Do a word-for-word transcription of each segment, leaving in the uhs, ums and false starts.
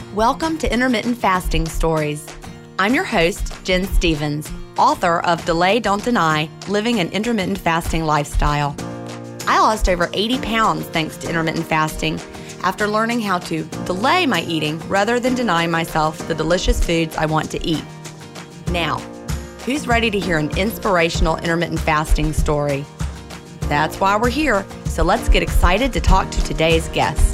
Welcome to Intermittent Fasting Stories. I'm your host, Jen Stevens, author of Delay, Don't Deny, Living an Intermittent Fasting Lifestyle. I lost over eighty pounds thanks to intermittent fasting after learning how to delay my eating rather than deny myself the delicious foods I want to eat. Now, who's ready to hear an inspirational intermittent fasting story? That's why we're here, so let's get excited to talk to today's guest.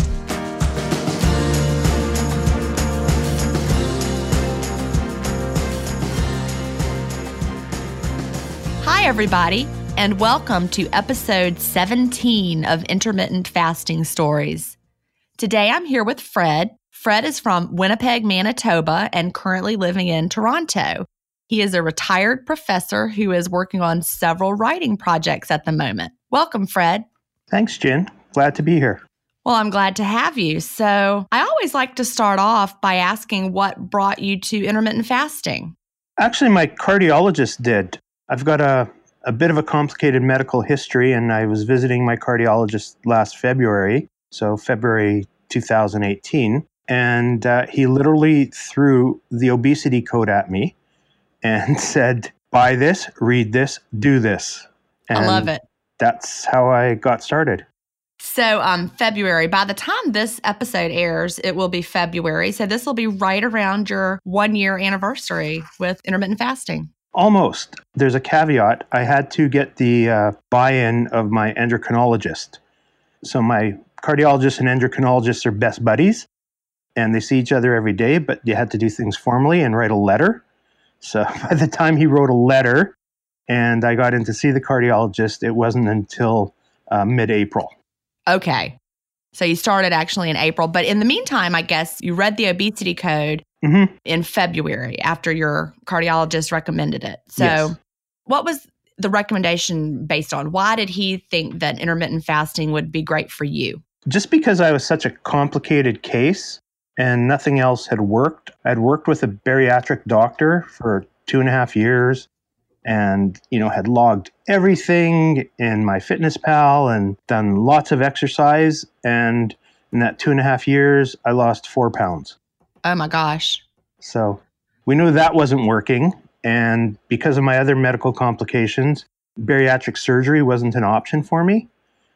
Hi, everybody, and welcome to episode seventeen of Intermittent Fasting Stories. Today, I'm here with Fred. Fred is from Winnipeg, Manitoba, and currently living in Toronto. He is a retired professor who is working on several writing projects at the moment. Welcome, Fred. Thanks, Jen. Glad to be here. Well, I'm glad to have you. So I always like to start off by asking what brought you to intermittent fasting. Actually, my cardiologist did. I've got a, a bit of a complicated medical history, and I was visiting my cardiologist last February, so February two thousand eighteen, and uh, he literally threw the obesity code at me and said, buy this, read this, do this. And I love it. That's how I got started. So um, February, by the time this episode airs, it will be February. So this will be right around your one-year anniversary with intermittent fasting. Almost. There's a caveat. I had to get the uh, buy-in of my endocrinologist. So my cardiologist and endocrinologist are best buddies, and they see each other every day, but you had to do things formally and write a letter. So by the time he wrote a letter and I got in to see the cardiologist, it wasn't until uh, mid-April. Okay. So you started actually in April, but in the meantime, I guess you read the obesity code mm-hmm. in February after your cardiologist recommended it. So yes. What was the recommendation based on? Why did he think that intermittent fasting would be great for you? Just because I was such a complicated case and nothing else had worked. I'd worked with a bariatric doctor for two and a half years and, you know, had logged everything in MyFitnessPal and done lots of exercise. And in that two and a half years, I lost four pounds. Oh my gosh. So we knew that wasn't working. And because of my other medical complications, bariatric surgery wasn't an option for me.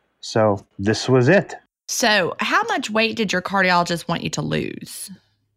So this was it. So how much weight did your cardiologist want you to lose?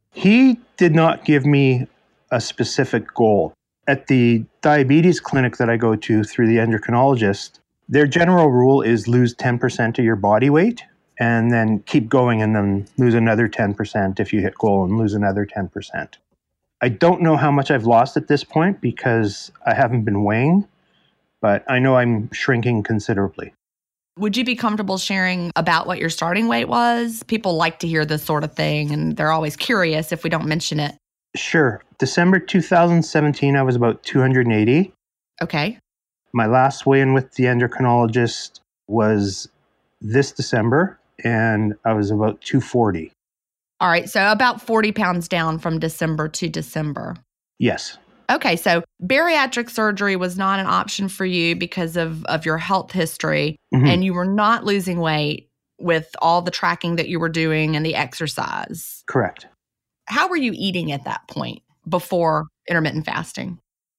He did not give me a specific goal. At the diabetes clinic that I go to through the endocrinologist, their general rule is lose ten percent of your body weight and then keep going and then lose another ten percent if you hit goal and lose another ten percent. I don't know how much I've lost at this point because I haven't been weighing, but I know I'm shrinking considerably. Would you be comfortable sharing about what your starting weight was? People like to hear this sort of thing, and they're always curious if we don't mention it. Sure. December two thousand seventeen, I was about two hundred eighty. Okay. My last weigh-in with the endocrinologist was this December, and I was about two forty. All right. So about forty pounds down from December to December. Yes. Okay. So bariatric surgery was not an option for you because of, of your health history, Mm-hmm. and you were not losing weight with all the tracking that you were doing and the exercise. Correct. How were you eating at that point before intermittent fasting?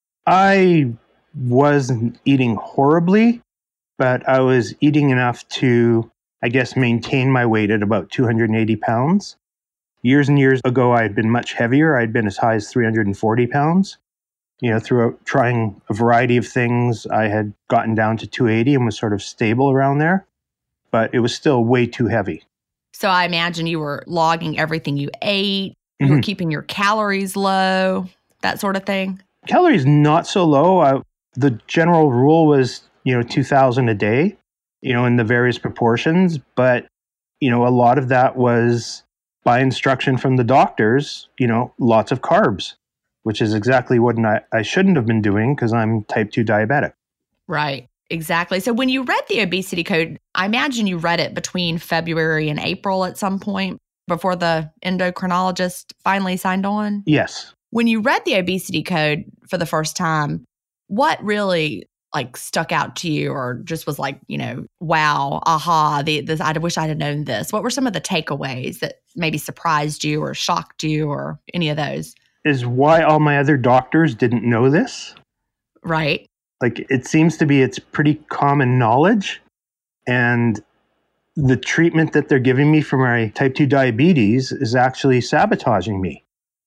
I wasn't eating horribly, but I was eating enough to, I guess, maintain my weight at about two hundred eighty pounds. Years and years ago, I had been much heavier. I'd been as high as three hundred forty pounds. You know, through trying a variety of things, I had gotten down to two eighty and was sort of stable around there, but it was still way too heavy. So I imagine you were logging everything you ate. You Mm-hmm. were keeping your calories low, that sort of thing. Calories not so low. I, the general rule was, you know, two thousand a day, you know, in the various proportions. But, you know, a lot of that was by instruction from the doctors, you know, lots of carbs, which is exactly what I, I shouldn't have been doing because I'm type two diabetic. Right. Exactly. So when you read the obesity code, I imagine you read it between February and April at some point before the endocrinologist finally signed on? Yes. When you read the obesity code for the first time, what really like stuck out to you or just was like, you know, wow, aha, the, this, I wish I'd have known this? What were some of the takeaways that maybe surprised you or shocked you or any of those? Is why all my other doctors didn't know this. Right. Like, it seems to be, it's pretty common knowledge. And the treatment that they're giving me for my type two diabetes is actually sabotaging me.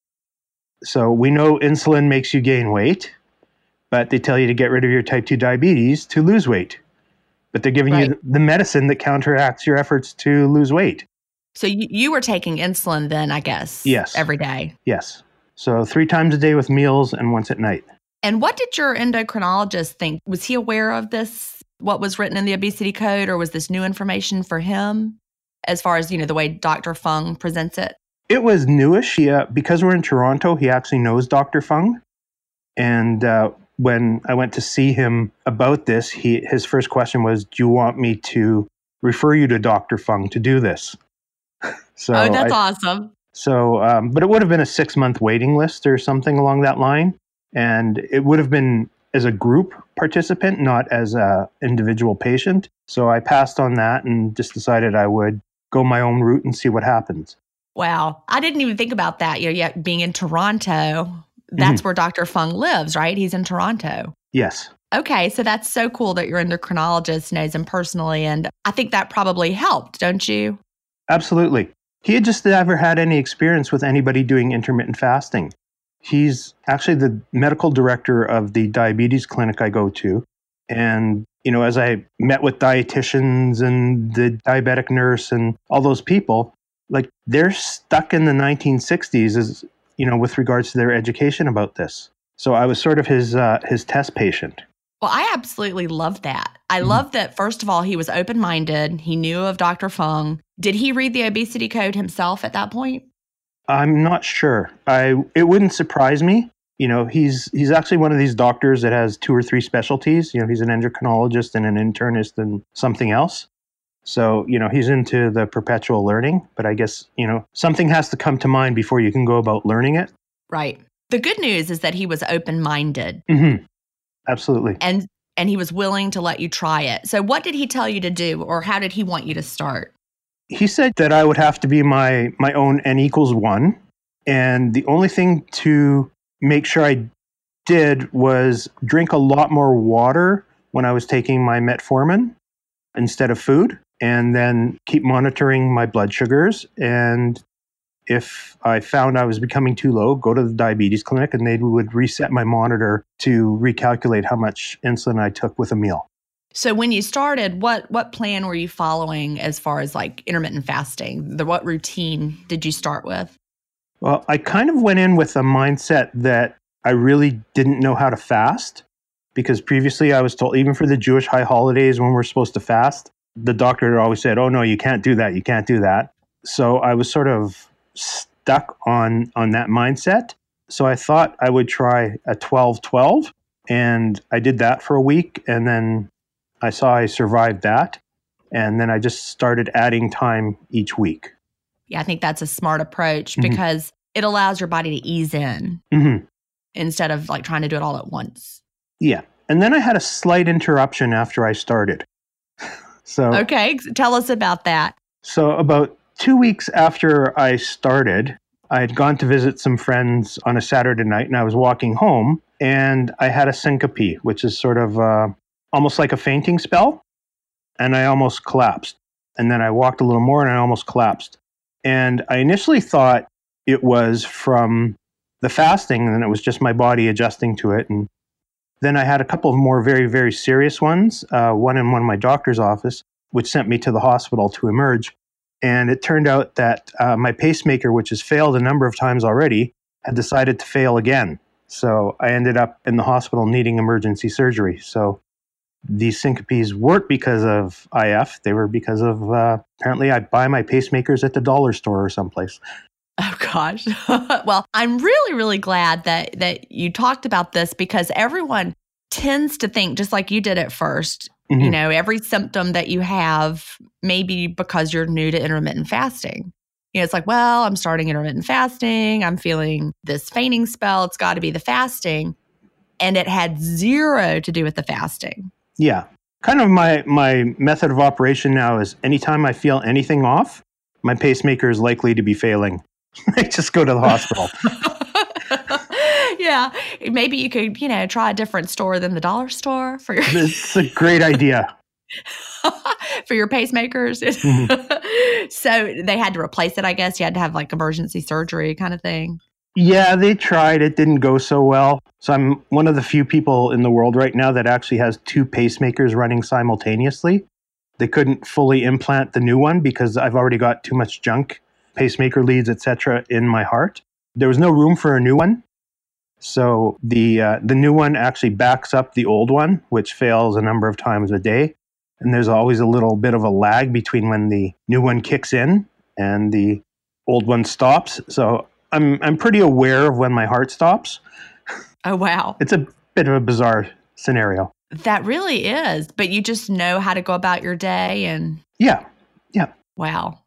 So we know insulin makes you gain weight, but they tell you to get rid of your type two diabetes to lose weight. But they're giving right. you the medicine that counteracts your efforts to lose weight. So you, you were taking insulin then, I guess, yes. every day? Yes. So three times a day with meals and once at night. And what did your endocrinologist think? Was he aware of this, what was written in the obesity code, or was this new information for him as far as, you know, the way Doctor Fung presents it? It was newish. He, uh, because we're in Toronto, he actually knows Doctor Fung. And uh, when I went to see him about this, he his first question was, do you want me to refer you to Doctor Fung to do this? So oh, that's I, awesome. So, um, but it would have been a six-month waiting list or something along that line. And it would have been as a group participant, not as an individual patient. So I passed on that and just decided I would go my own route and see what happens. Wow. I didn't even think about that. You know, yeah, being in Toronto, that's mm-hmm. where Doctor Fung lives, right? He's in Toronto. Yes. Okay. So that's so cool that your endocrinologist knows him personally. And I think that probably helped, don't you? Absolutely. He had just never had any experience with anybody doing intermittent fasting. He's actually the medical director of the diabetes clinic I go to. And, you know, as I met with dietitians and the diabetic nurse and all those people, like, they're stuck in the nineteen sixties, as, you know, with regards to their education about this. So I was sort of his uh, his test patient. Well, I absolutely love that. I mm-hmm. love that, first of all, he was open-minded. He knew of Doctor Fung. Did he read the obesity code himself at that point? I'm not sure. I it wouldn't surprise me. You know, he's he's actually one of these doctors that has two or three specialties. You know, he's an endocrinologist and an internist and something else. So, you know, he's into the perpetual learning. But I guess, you know, something has to come to mind before you can go about learning it. Right. The good news is that he was open-minded. Mm-hmm. Absolutely. And and he was willing to let you try it. So what did he tell you to do, or how did he want you to start? He said that I would have to be my, my own N equals one. And the only thing to make sure I did was drink a lot more water when I was taking my metformin instead of food, and then keep monitoring my blood sugars. And if I found I was becoming too low, go to the diabetes clinic and they would reset my monitor to recalculate how much insulin I took with a meal. So when you started, what what plan were you following as far as like intermittent fasting? The what routine did you start with? Well, I kind of went in with a mindset that I really didn't know how to fast, because previously I was told, even for the Jewish high holidays when we're supposed to fast, the doctor always said, oh no, you can't do that, you can't do that. So I was sort of stuck on, on that mindset. So I thought I would try a twelve twelve, and I did that for a week, and then I saw I survived that, and then I just started adding time each week. Yeah, I think that's a smart approach mm-hmm. because it allows your body to ease in mm-hmm. instead of like trying to do it all at once. Yeah. And then I had a slight interruption after I started. So okay, tell us about that. So about two weeks after I started, I had gone to visit some friends on a Saturday night, and I was walking home, and I had a syncope, which is sort of uh, almost like a fainting spell, and I almost collapsed. And then I walked a little more, and I almost collapsed. And I initially thought it was from the fasting, and it was just my body adjusting to it. And then I had a couple of more very, very serious ones, uh, one in one of my doctor's office, which sent me to the hospital to emerge. And it turned out that uh, my pacemaker, which has failed a number of times already, had decided to fail again. So I ended up in the hospital needing emergency surgery. So these syncopes weren't because of I F. They were because of, uh, apparently I buy my pacemakers at the dollar store or someplace. Oh, gosh. Well, I'm really, really glad that that you talked about this, because everyone tends to think, just like you did at first, mm-hmm. you know, every symptom that you have, maybe because you're new to intermittent fasting. You know, it's like, well, I'm starting intermittent fasting. I'm feeling this fainting spell. It's got to be the fasting. and it had zero to do with the fasting. Yeah. Kind of my, my method of operation now is anytime I feel anything off, my pacemaker is likely to be failing. I just go to the hospital. Yeah. Maybe you could, you know, try a different store than the dollar store for your... It's a great idea. For your pacemakers. Mm-hmm. So they had to replace it, I guess. You had to have like emergency surgery kind of thing. Yeah, they tried. It didn't go so well. So I'm one of the few people in the world right now that actually has two pacemakers running simultaneously. They couldn't fully implant the new one because I've already got too much junk, pacemaker leads, et cetera, in my heart. There was no room for a new one. So the uh, the new one actually backs up the old one, which fails a number of times a day. And there's always a little bit of a lag between when the new one kicks in and the old one stops. So I'm I'm pretty aware of when my heart stops. Oh, wow. It's a bit of a bizarre scenario. That really is. But you just know how to go about your day and... Yeah. Yeah. Wow.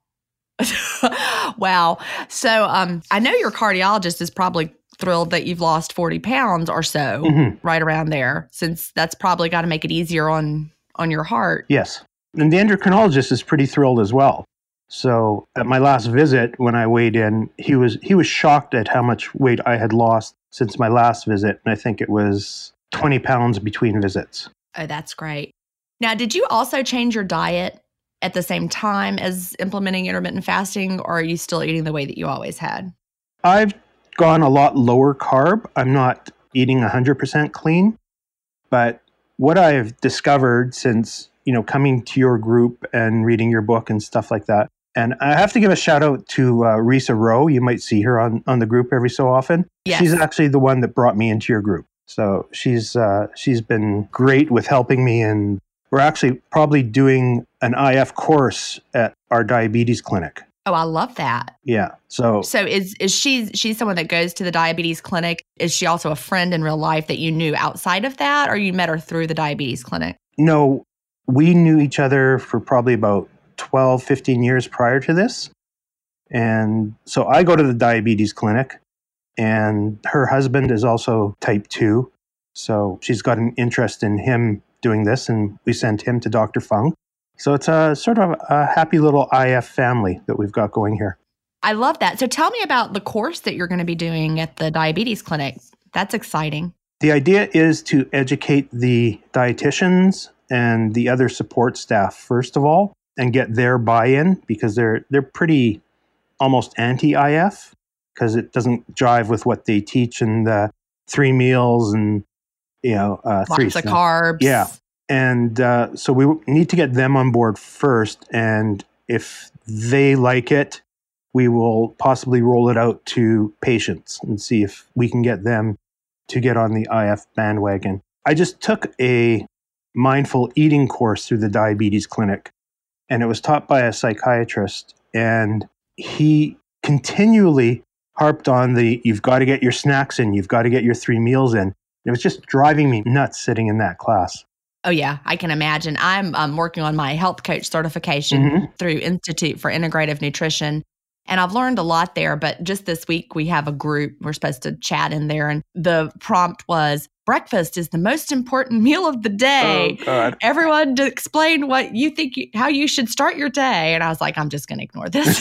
Wow. So um, I know your cardiologist is probably thrilled that you've lost forty pounds or so, mm-hmm. right around there, since that's probably got to make it easier on, on your heart. Yes. And the endocrinologist is pretty thrilled as well. So at my last visit, when I weighed in, he was he was shocked at how much weight I had lost since my last visit. And I think it was twenty pounds between visits. Oh, that's great. Now, did you also change your diet at the same time as implementing intermittent fasting, or are you still eating the way that you always had? I've gone a lot lower carb. I'm not eating one hundred percent clean. But what I've discovered since, you know, coming to your group and reading your book and stuff like that, and I have to give a shout out to uh, Risa Rowe. You might see her on, on the group every so often. Yes. She's actually the one that brought me into your group. So she's uh, she's been great with helping me, and we're actually probably doing an I F course at our diabetes clinic. Oh, I love that. Yeah. So So is is she she's someone that goes to the diabetes clinic? Is she also a friend in real life that you knew outside of that, or you met her through the diabetes clinic? No, we knew each other for probably about twelve, fifteen years prior to this. And so I go to the diabetes clinic, and her husband is also type two. So she's got an interest in him doing this, and we sent him to Doctor Fung. So it's a sort of a happy little I F family that we've got going here. I love that. So tell me about the course that you're going to be doing at the diabetes clinic. That's exciting. The idea is to educate the dietitians and the other support staff, first of all, and get their buy-in, because they're they're pretty almost anti-I F, because it doesn't jive with what they teach in the three meals and, you know, uh, lots three of stuff. carbs. Yeah. And uh, so we need to get them on board first. And if they like it, we will possibly roll it out to patients and see if we can get them to get on the I F bandwagon. I just took a mindful eating course through the diabetes clinic, and it was taught by a psychiatrist. And he continually harped on the, you've got to get your snacks in, you've got to get your three meals in. It was just driving me nuts sitting in that class. Oh, yeah, I can imagine. I'm um, working on my health coach certification mm-hmm. through Institute for Integrative Nutrition. And I've learned a lot there. But just this week, we have a group. We're supposed to chat in there. And the prompt was, breakfast is the most important meal of the day. Oh, God. Everyone to explain what you think, you, how you should start your day. And I was like, I'm just going to ignore this.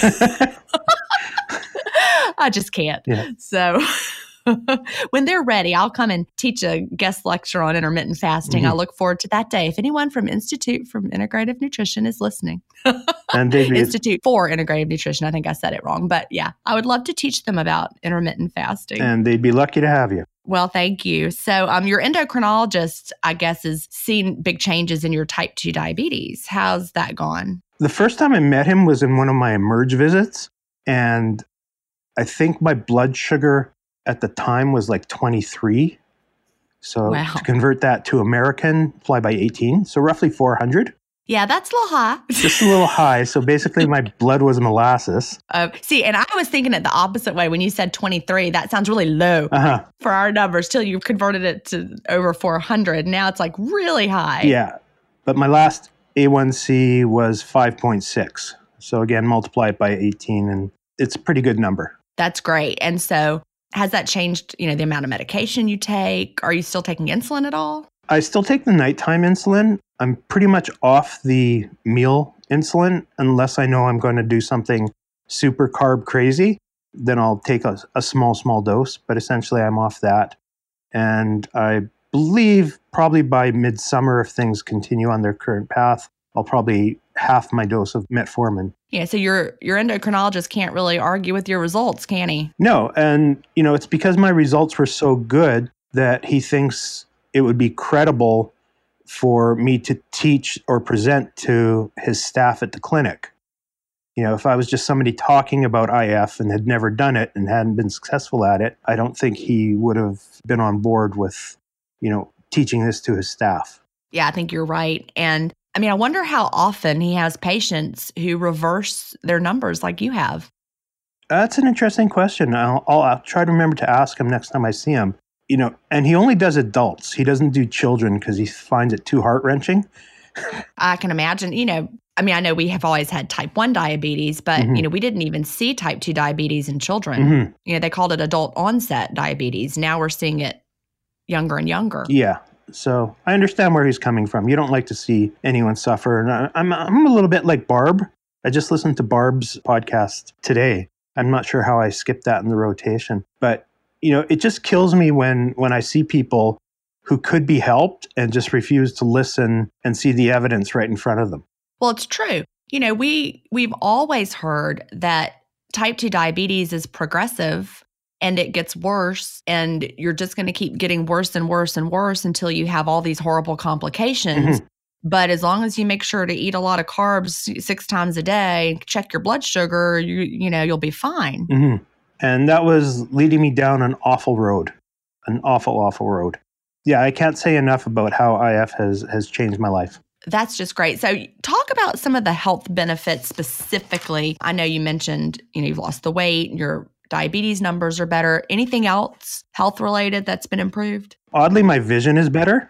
I just can't. Yeah. So... when they're ready, I'll come and teach a guest lecture on intermittent fasting. Mm-hmm. I look forward to that day. If anyone from Institute from Integrative Nutrition is listening, and Institute for Integrative Nutrition, I think I said it wrong, but yeah, I would love to teach them about intermittent fasting. And they'd be lucky to have you. Well, thank you. So um, your endocrinologist, I guess, has seen big changes in your type two diabetes. How's that gone? The first time I met him was in one of my Emerge visits, and I think my blood sugar at the time was like twenty-three. So wow. To convert that to American, fly by eighteen. So roughly four hundred. Yeah, that's a little high. Just a little high. So basically my blood was molasses. Uh, see, and I was thinking it the opposite way. When you said twenty-three, that sounds really low uh-huh. for our numbers till you've converted it to over four hundred. Now it's like really high. Yeah. But my last A one C was five point six. So again, multiply it by eighteen and it's a pretty good number. That's great. And so has that changed, you know, the amount of medication you take? Are you still taking insulin at all? I still take the nighttime insulin. I'm pretty much off the meal insulin unless I know I'm going to do something super carb crazy. Then I'll take a, a small, small dose. But essentially, I'm off that. And I believe probably by midsummer, if things continue on their current path, I'll probably half my dose of metformin. Yeah, so your your endocrinologist can't really argue with your results, can he? No, and you know, it's because my results were so good that he thinks it would be credible for me to teach or present to his staff at the clinic. You know, if I was just somebody talking about I F and had never done it and hadn't been successful at it, I don't think he would have been on board with, you know, teaching this to his staff. Yeah, I think you're right. And I mean, I wonder how often he has patients who reverse their numbers like you have. That's an interesting question. I'll, I'll, I'll try to remember to ask him next time I see him. You know, and he only does adults. He doesn't do children because he finds it too heart-wrenching. I can imagine, you know, I mean, I know we have always had type one diabetes, but, mm-hmm. you know, we didn't even see type two diabetes in children. Mm-hmm. You know, they called it adult onset diabetes. Now we're seeing it younger and younger. Yeah. So I understand where he's coming from. You don't like to see anyone suffer. And I, I'm, I'm a little bit like Barb. I just listened to Barb's podcast today. I'm not sure how I skipped that in the rotation, but you know, it just kills me when when I see people who could be helped and just refuse to listen and see the evidence right in front of them. Well, it's true. You know, we we've always heard that type two diabetes is progressive and it gets worse and you're just going to keep getting worse and worse and worse until you have all these horrible complications. Mm-hmm. But as long as you make sure to eat a lot of carbs six times a day, check your blood sugar, you you know, you'll be fine. Mm-hmm. And that was leading me down an awful road, an awful, awful road. Yeah, I can't say enough about how I F has, has changed my life. That's just great. So talk about some of the health benefits specifically. I know you mentioned, you know, you've lost the weight, your diabetes numbers are better. Anything else health related that's been improved? Oddly, my vision is better.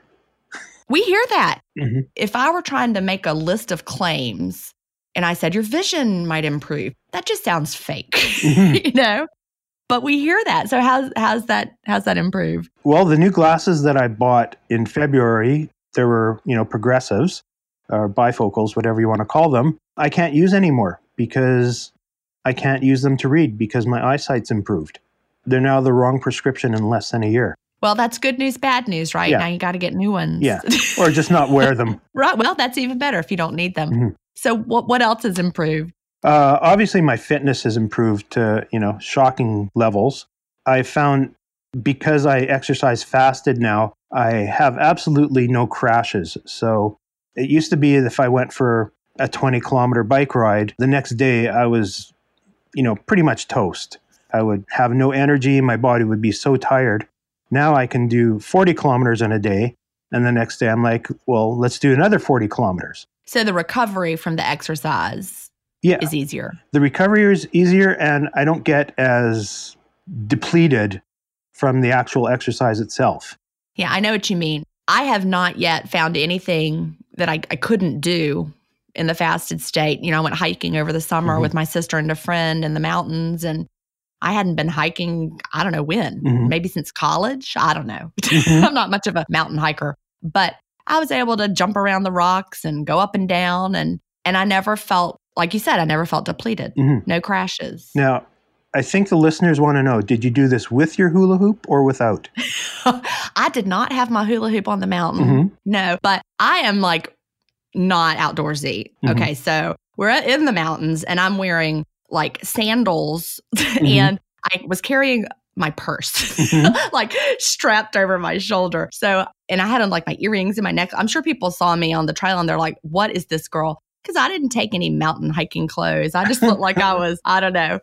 We hear that. Mm-hmm. If I were trying to make a list of claims and I said your vision might improve, that just sounds fake, mm-hmm. you know? But we hear that. So how's how's that how's that improved? Well, the new glasses that I bought in February, there were, you know, progressives or bifocals, whatever you want to call them. I can't use anymore because I can't use them to read because my eyesight's improved. They're now the wrong prescription in less than a year. Well, that's good news, bad news, right? Yeah. Now you got to get new ones. Yeah, or just not wear them. Right. Well, that's even better if you don't need them. Mm-hmm. So what what else has improved? Uh, obviously, my fitness has improved to, you know, shocking levels. I found because I exercise fasted now, I have absolutely no crashes. So it used to be if I went for a twenty kilometer bike ride, the next day I was, you know, pretty much toast. I would have no energy. My body would be so tired. Now I can do forty kilometers in a day. And the next day I'm like, well, let's do another forty kilometers. So the recovery from the exercise yeah. is easier. The recovery is easier, and I don't get as depleted from the actual exercise itself. Yeah, I know what you mean. I have not yet found anything that I, I couldn't do in the fasted state. You know, I went hiking over the summer mm-hmm. with my sister and a friend in the mountains, and I hadn't been hiking, I don't know when, mm-hmm. maybe since college. I don't know. Mm-hmm. I'm not much of a mountain hiker, but I was able to jump around the rocks and go up and down. And, and I never felt, like you said, I never felt depleted. Mm-hmm. No crashes. Now, I think the listeners want to know, did you do this with your hula hoop or without? I did not have my hula hoop on the mountain. Mm-hmm. No, but I am like not outdoorsy. Mm-hmm. Okay, so we're in the mountains and I'm wearing like sandals mm-hmm. and I was carrying my purse mm-hmm. like strapped over my shoulder. So, and I had on like my earrings in my neck. I'm sure people saw me on the trail and they're like, what is this girl? Because I didn't take any mountain hiking clothes. I just looked like I was, I don't know.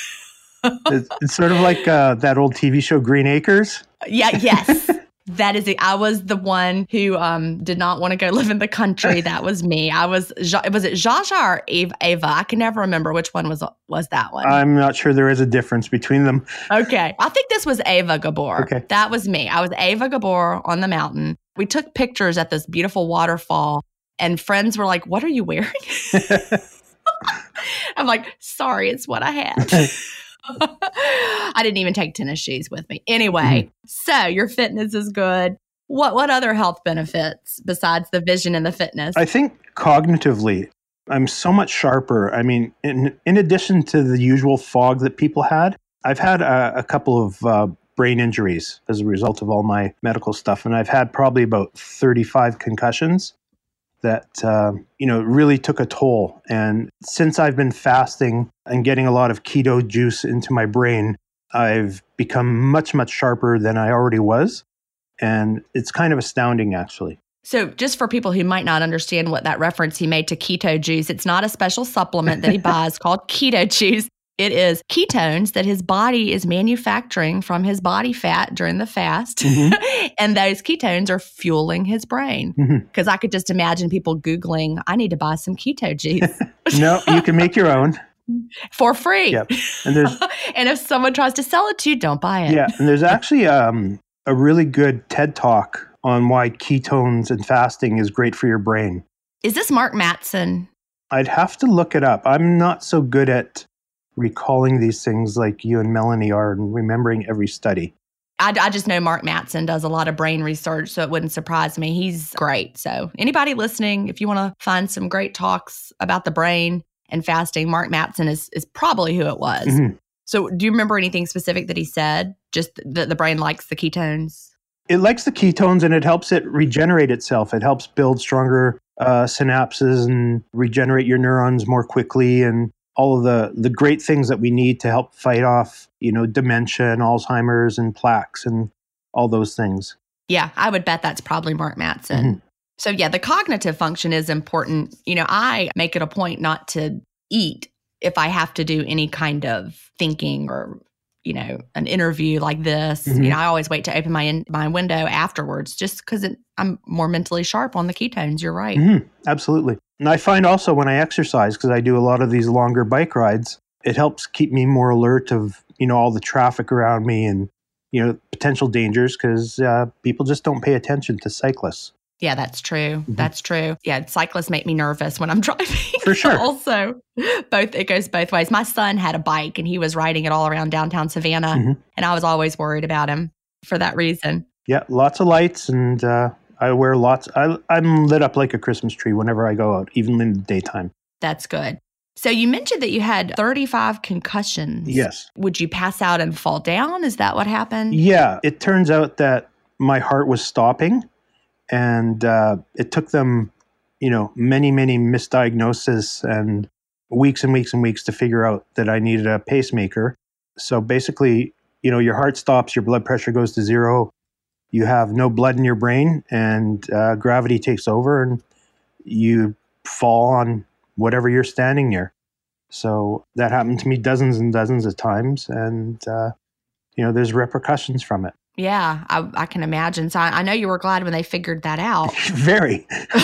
it's, it's sort of like uh, that old T V show Green Acres. Yeah, yes. That is it. I was the one who um, did not want to go live in the country. That was me. I was, was it Zsa Zsa or Ava? Ava? I can never remember which one was was that one. I'm not sure there is a difference between them. Okay. I think this was Ava Gabor. Okay. That was me. I was Ava Gabor on the mountain. We took pictures at this beautiful waterfall and friends were like, what are you wearing? I'm like, sorry, it's what I had. I didn't even take tennis shoes with me. Anyway, Mhm. so your fitness is good. What what other health benefits besides the vision and the fitness? I think cognitively, I'm so much sharper. I mean, in, in addition to the usual fog that people had, I've had a, a couple of uh, brain injuries as a result of all my medical stuff. And I've had probably about thirty-five concussions that, uh, you know, really took a toll. And since I've been fasting and getting a lot of keto juice into my brain, I've become much, much sharper than I already was. And it's kind of astounding, actually. So just for people who might not understand what that reference he made to keto juice, it's not a special supplement that he buys called keto juice. It is ketones that his body is manufacturing from his body fat during the fast. Mm-hmm. And those ketones are fueling his brain. Because mm-hmm. I could just imagine people Googling, I need to buy some keto juice. No, you can make your own. For free. Yep. And, there's, and if someone tries to sell it to you, don't buy it. Yeah. And there's actually um, a really good TED Talk on why ketones and fasting is great for your brain. Is this Mark Mattson? I'd have to look it up. I'm not so good at recalling these things like you and Melanie are and remembering every study. I, I just know Mark Mattson does a lot of brain research, so it wouldn't surprise me. He's great. So anybody listening, if you want to find some great talks about the brain and fasting, Mark Mattson is, is probably who it was. Mm-hmm. So do you remember anything specific that he said? Just that the brain likes the ketones? It likes the ketones and it helps it regenerate itself. It helps build stronger uh, synapses and regenerate your neurons more quickly and all of the, the great things that we need to help fight off, you know, dementia and Alzheimer's and plaques and all those things. Yeah, I would bet that's probably Mark Mattson. Mm-hmm. So yeah, the cognitive function is important. You know, I make it a point not to eat if I have to do any kind of thinking or, you know, an interview like this. Mm-hmm. You know, I always wait to open my in, my window afterwards just because I'm more mentally sharp on the ketones. You're right. Mm-hmm. Absolutely. And I find also when I exercise, because I do a lot of these longer bike rides, it helps keep me more alert of, you know, all the traffic around me and, you know, potential dangers because uh, people just don't pay attention to cyclists. Yeah, that's true. Mm-hmm. That's true. Yeah, cyclists make me nervous when I'm driving. For sure. Also, both it goes both ways. My son had a bike and he was riding it all around downtown Savannah, mm-hmm. and I was always worried about him for that reason. Yeah, lots of lights and uh, I wear lots. I, I'm lit up like a Christmas tree whenever I go out, even in the daytime. That's good. So you mentioned that you had thirty-five concussions. Yes. Would you pass out and fall down? Is that what happened? Yeah. It turns out that my heart was stopping and uh, it took them, you know, many, many misdiagnoses and weeks and weeks and weeks to figure out that I needed a pacemaker. So basically, you know, your heart stops, your blood pressure goes to zero. You have no blood in your brain and uh, gravity takes over and you fall on whatever you're standing near. So that happened to me dozens and dozens of times. And, uh, you know, there's repercussions from it. Yeah, I, I can imagine. So I, I know you were glad when they figured that out. Very.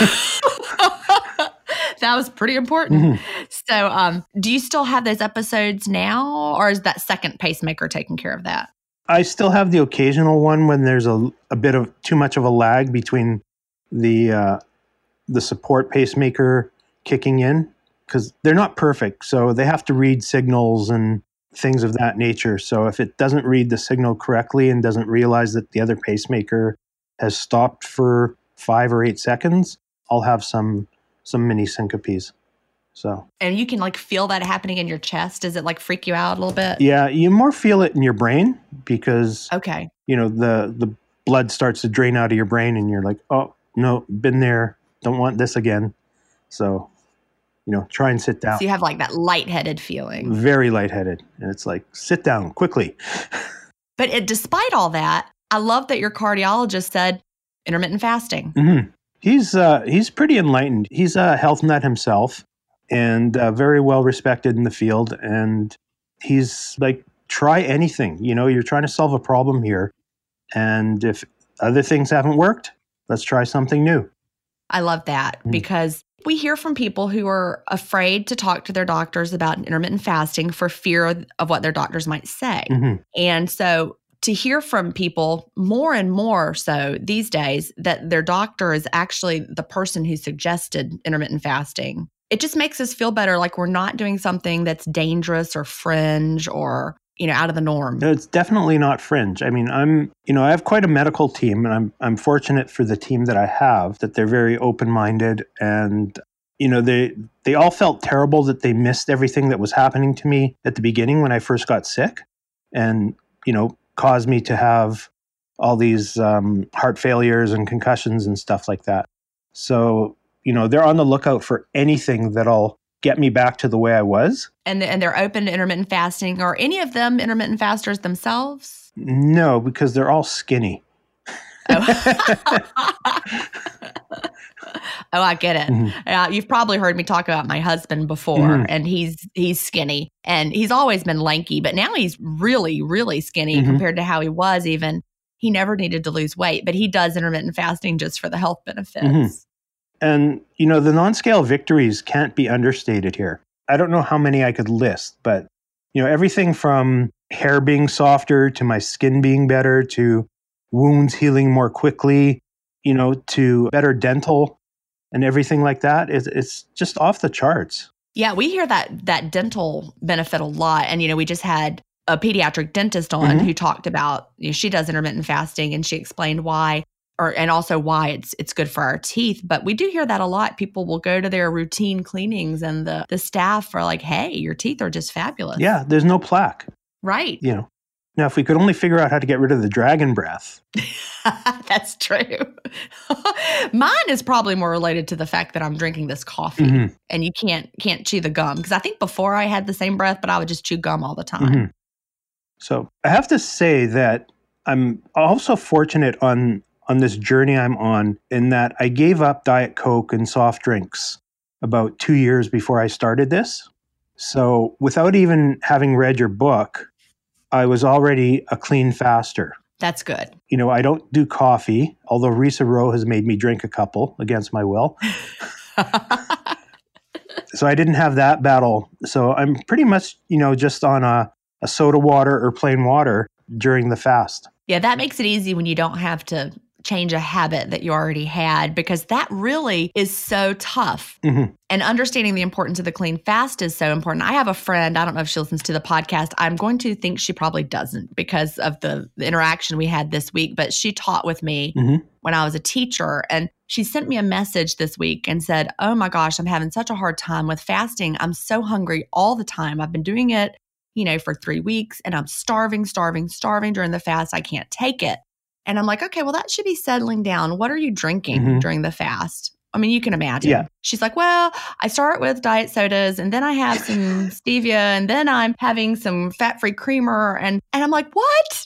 That was pretty important. Mm-hmm. So um, do you still have those episodes now, or is that second pacemaker taking care of that? I still have the occasional one when there's a, a bit of too much of a lag between the uh, the support pacemaker kicking in, because they're not perfect. So they have to read signals and things of that nature. So if it doesn't read the signal correctly and doesn't realize that the other pacemaker has stopped for five or eight seconds, I'll have some some mini syncopes. So, and you can like feel that happening in your chest. Does it like freak you out a little bit? Yeah, you more feel it in your brain because, okay, you know, the, the blood starts to drain out of your brain and you're like, oh, no, been there. Don't want this again. So, you know, try and sit down. So you have like that lightheaded feeling. Very lightheaded. And it's like, sit down quickly. But it, despite all that, I love that your cardiologist said intermittent fasting. Mm-hmm. He's uh, he's pretty enlightened. He's a health nut himself and uh, very well respected in the field. And he's like, try anything. You know, you're trying to solve a problem here. And if other things haven't worked, let's try something new. I love that mm-hmm. because we hear from people who are afraid to talk to their doctors about intermittent fasting for fear of what their doctors might say. Mm-hmm. And so to hear from people more and more so these days that their doctor is actually the person who suggested intermittent fasting, it just makes us feel better, like we're not doing something that's dangerous or fringe or you know, out of the norm. No, it's definitely not fringe. I mean, I'm, you know, I have quite a medical team, and I'm I'm fortunate for the team that I have that they're very open-minded, and you know, they they all felt terrible that they missed everything that was happening to me at the beginning when I first got sick, and you know, caused me to have all these um, heart failures and concussions and stuff like that. So, you know, they're on the lookout for anything that'll get me back to the way I was. And and they're open to intermittent fasting. Are any of them intermittent fasters themselves? No, because they're all skinny. Oh, oh I get it. Mm-hmm. Uh, you've probably heard me talk about my husband before, Mm-hmm. and he's he's skinny, and he's always been lanky, but now he's really, really skinny Mm-hmm. compared to how he was even. He never needed to lose weight, but he does intermittent fasting just for the health benefits. Mm-hmm. And, you know, the non-scale victories can't be understated here. I don't know how many I could list, but, you know, everything from hair being softer to my skin being better to wounds healing more quickly, you know, to better dental and everything like that. It's, it's just off the charts. Yeah, we hear that that dental benefit a lot. And, you know, we just had a pediatric dentist on Mm-hmm. who talked about, you know, she does intermittent fasting, and she explained why, or and also why it's it's good for our teeth. But we do hear that a lot. People will go to their routine cleanings, and the the staff are like, hey, your teeth are just fabulous. Yeah, there's no plaque, Right. you know. Now, if we could only figure out how to get rid of the dragon breath. That's true. Mine is probably more related to the fact that I'm drinking this coffee, Mm-hmm. and you can't can't chew the gum. Because I think before I had the same breath, but I would just chew gum all the time. Mm-hmm. So I have to say that I'm also fortunate on on this journey I'm on in that I gave up Diet Coke and soft drinks about two years before I started this. So without even having read your book, I was already a clean faster. That's good. You know, I don't do coffee, although Risa Rowe has made me drink a couple against my will. So I didn't have that battle. So I'm pretty much, you know, just on a, a soda water or plain water during the fast. Yeah, that makes it easy when you don't have to change a habit that you already had, because that really is so tough. Mm-hmm. And understanding the importance of the clean fast is so important. I have a friend, I don't know if she listens to the podcast. I'm going to think she probably doesn't because of the, the interaction we had this week, but she taught with me Mm-hmm. when I was a teacher. And she sent me a message this week and said, oh my gosh, I'm having such a hard time with fasting. I'm so hungry all the time. I've been doing it, you know, for three weeks and I'm starving, starving, starving during the fast. I can't take it. And I'm like, okay, well, that should be settling down. What are you drinking Mm-hmm. during the fast? I mean, you can imagine. Yeah. She's like, well, I start with diet sodas and then I have some stevia and then I'm having some fat-free creamer. And, and I'm like, what?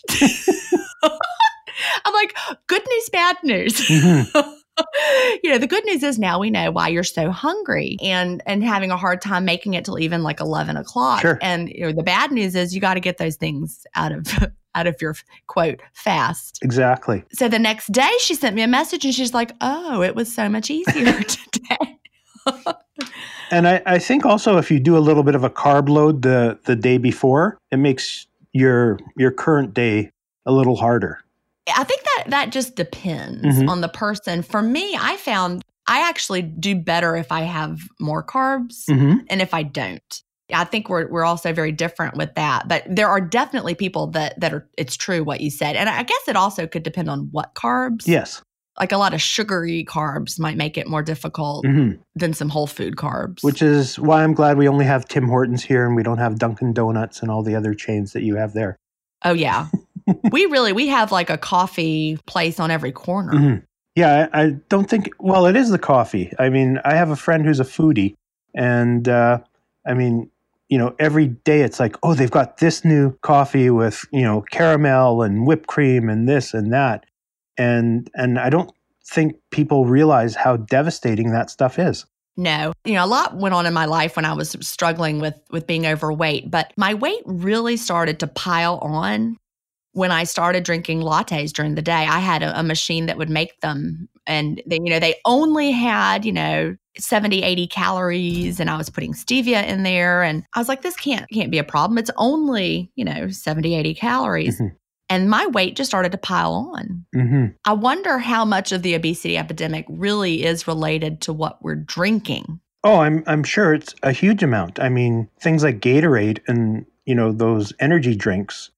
I'm like, good news, bad news. Mm-hmm. You know, the good news is now we know why you're so hungry and and having a hard time making it till even like eleven o'clock. Sure. And you know, the bad news is you got to get those things out of out of your quote fast. Exactly. So the next day she sent me a message and she's like, oh, it was so much easier today. And I, I think also if you do a little bit of a carb load the, the day before, it makes your your current day a little harder. I think that that just depends Mhm. on the person. For me, I found I actually do better if I have more carbs Mm-hmm. and if I don't. I think we're we're also very different with that. But there are definitely people that that are it's true what you said. And I guess it also could depend on what carbs. Yes. Like a lot of sugary carbs might make it more difficult Mm-hmm. than some whole food carbs. Which is why I'm glad we only have Tim Hortons here and we don't have Dunkin' Donuts and all the other chains that you have there. Oh yeah. we really we have like a coffee place on every corner. Mm-hmm. Yeah, I, I don't think, well, it is the coffee. I mean, I have a friend who's a foodie and uh, I mean, you know, every day it's like, oh, they've got this new coffee with, you know, caramel and whipped cream and this and that. And and I don't think people realize how devastating that stuff is. No. You know, a lot went on in my life when I was struggling with with being overweight, but my weight really started to pile on when I started drinking lattes during the day. I had a, a machine that would make them, and they, you know, they only had, you know, seventy, eighty calories, and I was putting stevia in there, and I was like, this can't can't be a problem. It's only, you know, seventy, eighty calories. Mm-hmm. And my weight just started to pile on. Mm-hmm. I wonder how much of the obesity epidemic really is related to what we're drinking. Oh, I'm I'm sure it's a huge amount. I mean, things like Gatorade and you know, those energy drinks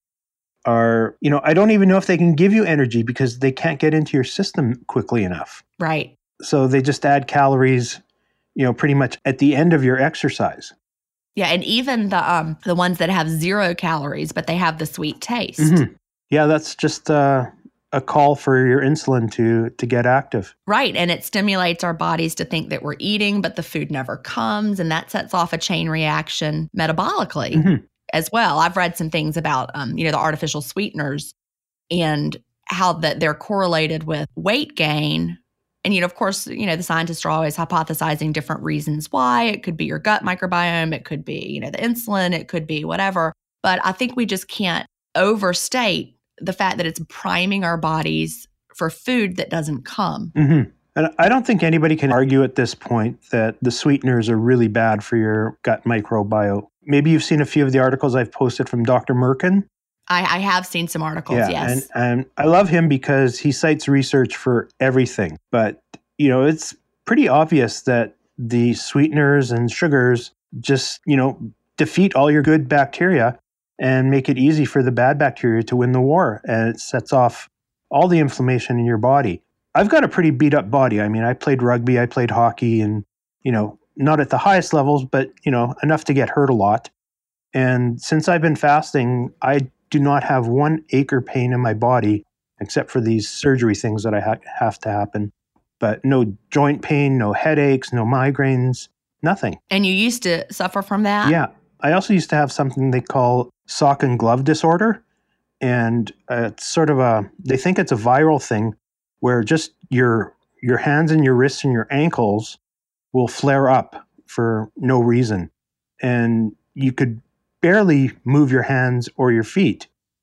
are, you know, I don't even know if they can give you energy because they can't get into your system quickly enough. Right. So they just add calories, you know, pretty much at the end of your exercise. Yeah, and even the um the ones that have zero calories, but they have the sweet taste. Mm-hmm. Yeah, that's just uh, a call for your insulin to to get active. Right, and it stimulates our bodies to think that we're eating, but the food never comes, and that sets off a chain reaction metabolically Mm-hmm. as well. I've read some things about um, you know, the artificial sweeteners and how that they're correlated with weight gain. And, you know, of course, you know, the scientists are always hypothesizing different reasons why. It could be your gut microbiome. It could be, you know, the insulin. It could be whatever. But I think we just can't overstate the fact that it's priming our bodies for food that doesn't come. Mm-hmm. And I don't think anybody can argue at this point that the sweeteners are really bad for your gut microbiome. Maybe you've seen a few of the articles I've posted from Doctor Merkin. I, I have seen some articles, Yeah, yes. and, and I love him because he cites research for everything. But, you know, it's pretty obvious that the sweeteners and sugars just, you know, defeat all your good bacteria and make it easy for the bad bacteria to win the war. And it sets off all the inflammation in your body. I've got a pretty beat up body. I mean, I played rugby, I played hockey, and, you know, not at the highest levels, but, you know, enough to get hurt a lot. And since I've been fasting, I do not have one ache or pain in my body, except for these surgery things that I ha- have to happen. But no joint pain, no headaches, no migraines, nothing. And you used to suffer from that? Yeah. I also used to have something they call sock and glove disorder. And uh, it's sort of a, they think it's a viral thing where just your your hands and your wrists and your ankles will flare up for no reason. And you could barely move your hands or your feet.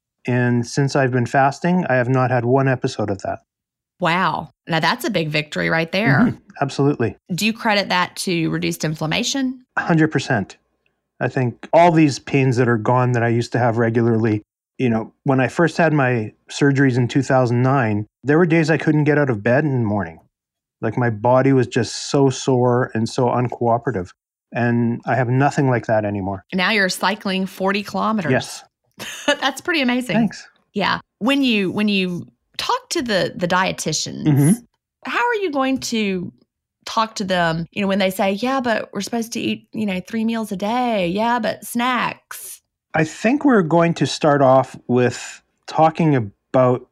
And since I've been fasting, I have not had one episode of that. Wow. Now that's a big victory right there. Mm-hmm. Absolutely. Do you credit that to reduced inflammation? one hundred percent. I think all these pains that are gone that I used to have regularly, you know, when I first had my surgeries in two thousand nine, there were days I couldn't get out of bed in the morning. Like my body was just so sore and so uncooperative. And I have nothing like that anymore. Now you're cycling forty kilometers. Yes. That's pretty amazing. Thanks. Yeah. When you when you talk to the the dietitians, Mm-hmm. how are you going to talk to them, you know, when they say, yeah, but we're supposed to eat, you know, three meals a day. Yeah, but snacks. I think we're going to start off with talking about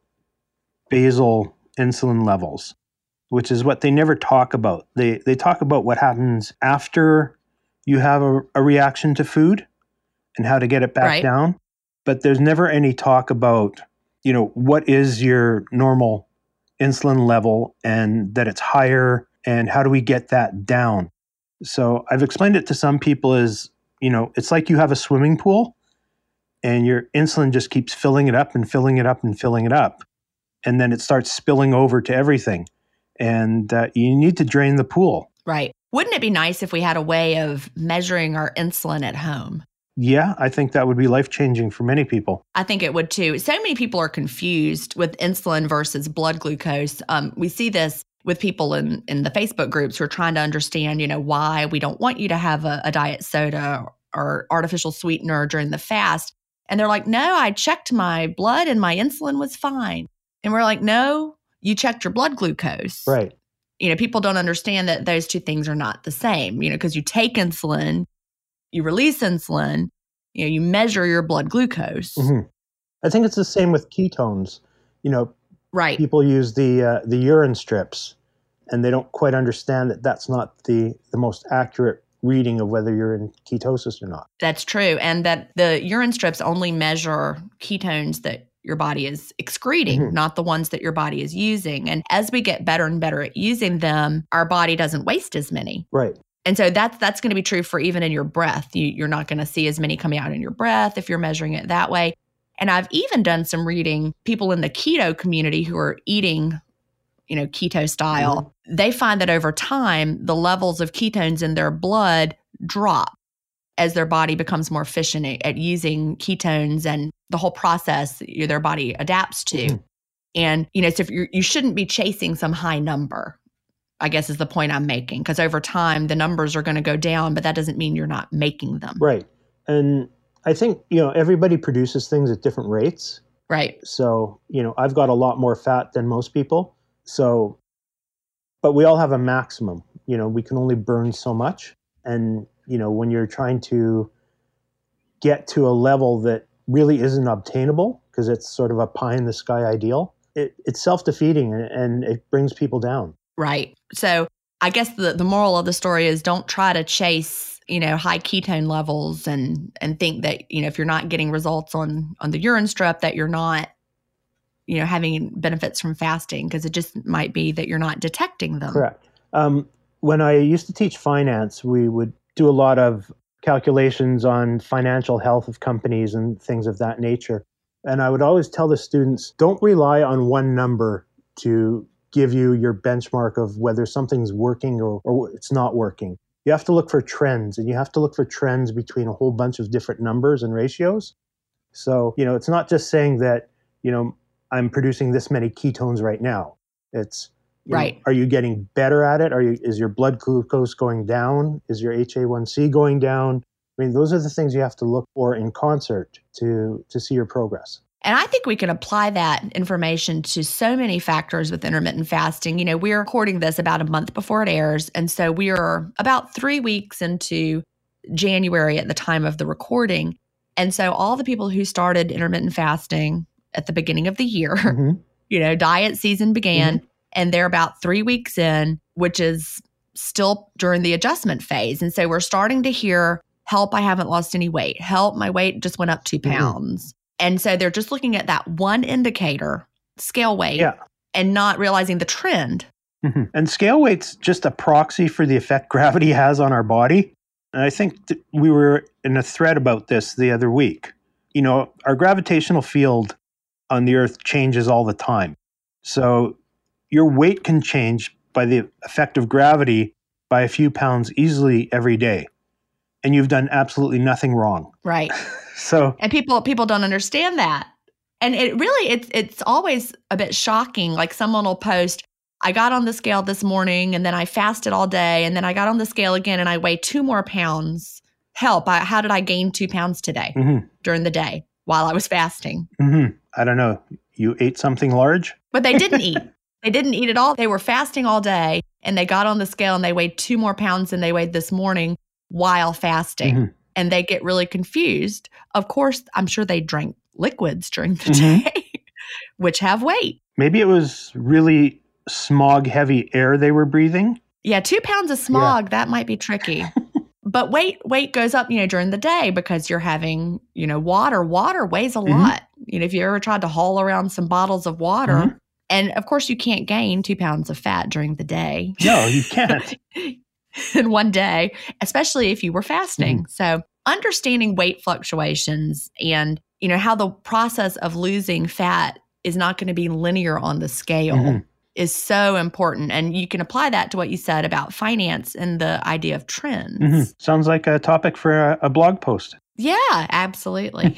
basal insulin levels, which is what they never talk about. They they talk about what happens after you have a, a reaction to food and how to get it back Right. down. But there's never any talk about, you know, what is your normal insulin level and that it's higher and how do we get that down? So I've explained it to some people as, you know, it's like you have a swimming pool and your insulin just keeps filling it up and filling it up and filling it up. And then it starts spilling over to everything. And uh, you need to drain the pool. Right. Wouldn't it be nice if we had a way of measuring our insulin at home? Yeah, I think that would be life-changing for many people. I think it would too. So many people are confused with insulin versus blood glucose. Um, we see this with people in, in the Facebook groups who are trying to understand, you know, why we don't want you to have a, a diet soda or artificial sweetener during the fast. And they're like, no, I checked my blood and my insulin was fine. And we're like, no, you checked your blood glucose. Right. You know, people don't understand that those two things are not the same, you know, because you take insulin, you release insulin, you know, you measure your blood glucose. Mm-hmm. I think it's the same with ketones. You know, Right. people use the uh, the urine strips, and they don't quite understand that that's not the, the most accurate reading of whether you're in ketosis or not. That's true. And that the urine strips only measure ketones that your body is excreting, Mhm. not the ones that your body is using. And as we get better and better at using them, our body doesn't waste as many. Right. And so that's that's going to be true for even in your breath. You, you're not going to see as many coming out in your breath if you're measuring it that way. And I've even done some reading, people in the keto community who are eating, you know, keto style, they find that over time, the levels of ketones in their blood drop as their body becomes more efficient at, at using ketones and the whole process you know, their body adapts to. Mhm. And, you know, so if you're, you shouldn't be chasing some high number, I guess is the point I'm making, because over time the numbers are going to go down, but that doesn't mean you're not making them. Right. And I think, you know, everybody produces things at different rates. Right. So, you know, I've got a lot more fat than most people. So, but we all have a maximum. You know, we can only burn so much. And, you know, when you're trying to get to a level that really isn't obtainable, because it's sort of a pie in the sky ideal, it, it's self-defeating and, and it brings people down. Right. So I guess the, the moral of the story is don't try to chase, you know, high ketone levels and and think that, you know, if you're not getting results on, on the urine strip, that you're not, you know, having benefits from fasting, because it just might be that you're not detecting them. Correct. Um, when I used to teach finance, we would do a lot of calculations on financial health of companies and things of that nature. And I would always tell the students, don't rely on one number to give you your benchmark of whether something's working or, or it's not working. You have to look for trends, and you have to look for trends between a whole bunch of different numbers and ratios. So, you know, it's not just saying that, you know, I'm producing this many ketones right now. It's, you right. know, are you getting better at it? Are you, is your blood glucose going down? Is your H A one C going down? I mean, those are the things you have to look for in concert to, to see your progress. And I think we can apply that information to so many factors with intermittent fasting. You know, we're recording this about a month before it airs. And so we are about three weeks into January at the time of the recording. And so all the people who started intermittent fasting at the beginning of the year, mm-hmm. you know, diet season began, mm-hmm. and they're about three weeks in, which is still during the adjustment phase. And so we're starting to hear, help, I haven't lost any weight. Help, my weight just went up two pounds. Mm-hmm. And so they're just looking at that one indicator, scale weight, yeah. and not realizing the trend. Mm-hmm. And scale weight's just a proxy for the effect gravity has on our body. And I think th- we were in a thread about this the other week. You know, our gravitational field on the Earth changes all the time. So your weight can change by the effect of gravity by a few pounds easily every day. And you've done absolutely nothing wrong. Right. So, and people people don't understand that. And it really, it's it's always a bit shocking. Like someone will post, I got on the scale this morning and then I fasted all day and then I got on the scale again and I weighed two more pounds. Help, I, how did I gain two pounds today mm-hmm. during the day while I was fasting? Mm-hmm. I don't know. You ate something large? But they didn't eat. They didn't eat at all. They were fasting all day and they got on the scale and they weighed two more pounds than they weighed this morning while fasting. Mm-hmm. And they get really confused. Of course, I'm sure they drank liquids during the mm-hmm. day, which have weight. Maybe it was really smog-heavy air they were breathing. Yeah, two pounds of smog, yeah. That might be tricky. But weight weight goes up, you know, during the day because you're having, you know, water. Water weighs a mm-hmm. lot. You know, if you ever tried to haul around some bottles of water, mm-hmm. and of course you can't gain two pounds of fat during the day. No, you can't. In one day, especially if you were fasting. Mm-hmm. So understanding weight fluctuations and, you know, how the process of losing fat is not going to be linear on the scale mm-hmm. is so important. And you can apply that to what you said about finance and the idea of trends. Mm-hmm. Sounds like a topic for a, a blog post. Yeah, absolutely.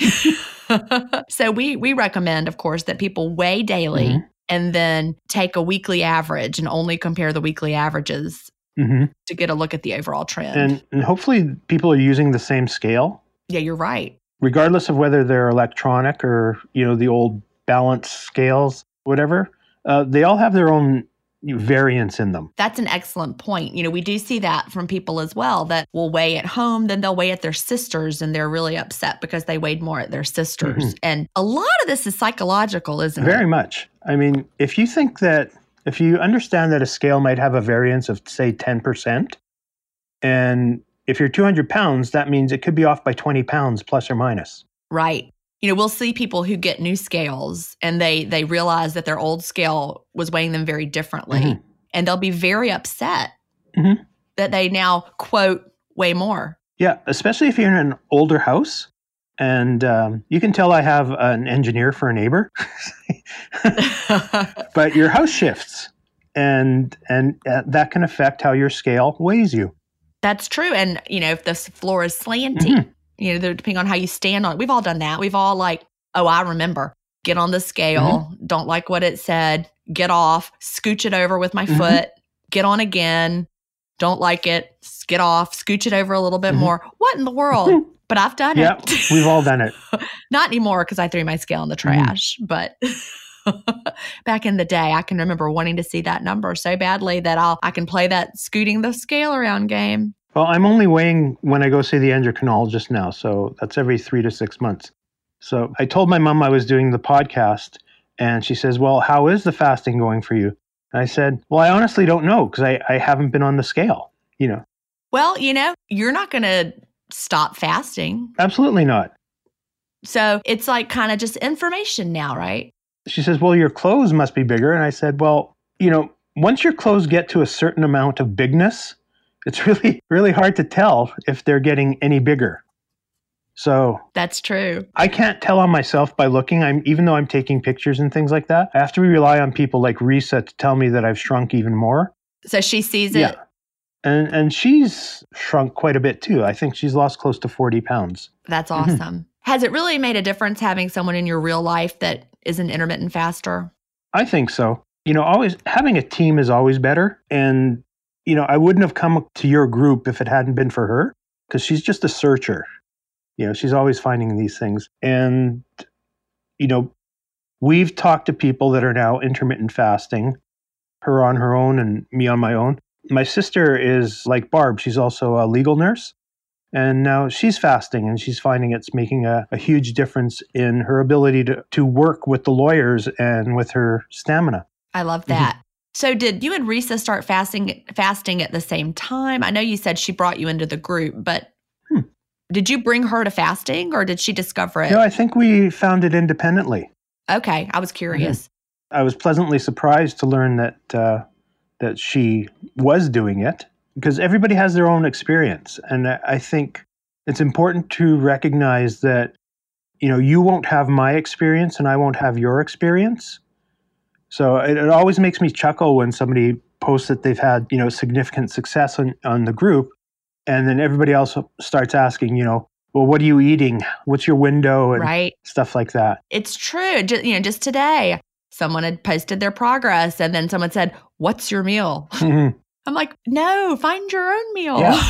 So we we recommend, of course, that people weigh daily mm-hmm. and then take a weekly average and only compare the weekly averages mm-hmm. to get a look at the overall trend. And, and hopefully people are using the same scale. Yeah, you're right. Regardless of whether they're electronic or, you know, the old balance scales, whatever, uh, they all have their own variance in them. That's an excellent point. You know, we do see that from people as well that will weigh at home, then they'll weigh at their sisters and they're really upset because they weighed more at their sisters. Mm-hmm. And a lot of this is psychological, isn't Very it? Very much. I mean, if you think that If you understand that a scale might have a variance of, say, ten percent, and if you're two hundred pounds, that means it could be off by twenty pounds plus or minus. Right. You know, we'll see people who get new scales and they they realize that their old scale was weighing them very differently. Mm-hmm. And they'll be very upset mm-hmm. that they now, quote, weigh more. Yeah, especially if you're in an older house. And um, you can tell I have an engineer for a neighbor. But your house shifts, and and uh, that can affect how your scale weighs you. That's true. And, you know, if the floor is slanty, mm-hmm. you know, depending on how you stand on it. We've all done that. We've all like, oh, I remember. Get on the scale. Mm-hmm. Don't like what it said. Get off. Scooch it over with my mm-hmm. foot. Get on again. Don't like it. Get off. Scooch it over a little bit mm-hmm. more. What in the world? but I've done Yeah, it. we've all done it. Not anymore because I threw my scale in the trash, mm. but back in the day, I can remember wanting to see that number so badly that I'll I can play that scooting the scale around game. Well, I'm only weighing when I go see the endocrinologist now, so that's every three to six months. So I told my mom I was doing the podcast, and she says, well, how is the fasting going for you? And I said, well, I honestly don't know because I, I haven't been on the scale, you know. Well, you know, you're not going to stop fasting. Absolutely not. So it's like kind of just information now, right? She says, well, your clothes must be bigger. And I said, well, you know, once your clothes get to a certain amount of bigness, it's really, really hard to tell if they're getting any bigger. So that's true. I can't tell on myself by looking. I'm even though I'm taking pictures and things like that, I have to rely on people like Risa to tell me that I've shrunk even more. So she sees it. Yeah. And and she's shrunk quite a bit too. I think she's lost close to forty pounds. That's awesome. Mm-hmm. Has it really made a difference having someone in your real life that is an intermittent faster? I think so. You know, always having a team is always better. And, you know, I wouldn't have come to your group if it hadn't been for her because she's just a searcher. You know, she's always finding these things. And, you know, we've talked to people that are now intermittent fasting, her on her own and me on my own. My sister is like Barb. She's also a legal nurse. And now she's fasting and she's finding it's making a, a huge difference in her ability to, to work with the lawyers and with her stamina. I love that. Mm-hmm. So did you and Risa start fasting fasting at the same time? I know you said she brought you into the group, but hmm. did you bring her to fasting or did she discover it? No, I think we found it independently. Okay. I was curious. Mm-hmm. I was pleasantly surprised to learn that uh, that she was doing it because everybody has their own experience. And I think it's important to recognize that, you know, you won't have my experience and I won't have your experience. So it, it always makes me chuckle when somebody posts that they've had, you know, significant success on, on the group. And then everybody else starts asking, you know, well, what are you eating? What's your window? And right. Stuff like that. It's true. Just, you know, just today, someone had posted their progress and then someone said, what's your meal? Mm-hmm. I'm like, no, find your own meal. Yeah.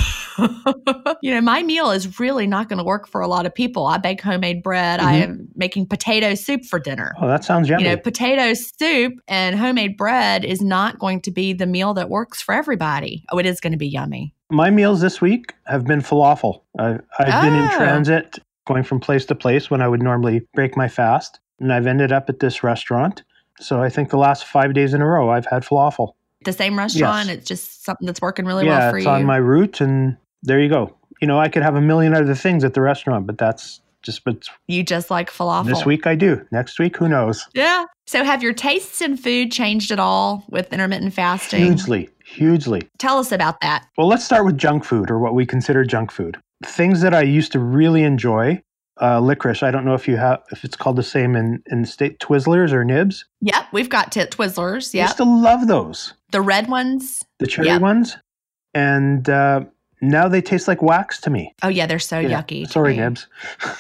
You know, my meal is really not going to work for a lot of people. I bake homemade bread. Mm-hmm. I am making potato soup for dinner. Oh, that sounds yummy. You know, potato soup and homemade bread is not going to be the meal that works for everybody. Oh, it is going to be yummy. My meals this week have been falafel. I've, I've oh. been in transit, going from place to place when I would normally break my fast. And I've ended up at this restaurant. So I think the last five days in a row, I've had falafel. The same restaurant? Yes. It's just something that's working really yeah, well for you? Yeah, it's on my route, and there you go. You know, I could have a million other things at the restaurant, but that's just... But you just like falafel? This week I do. Next week, who knows? Yeah. So have your tastes in food changed at all with intermittent fasting? Hugely, hugely. Tell us about that. Well, let's start with junk food, or what we consider junk food. Things that I used to really enjoy... Uh, licorice. I don't know if you have, if it's called the same in, in the state, Twizzlers or Nibs. Yep, we've got t- Twizzlers. Yeah, I used to love those. The red ones, the cherry yep. ones, and uh, now they taste like wax to me. Oh yeah, they're so yeah. yucky. Sorry, Nibs.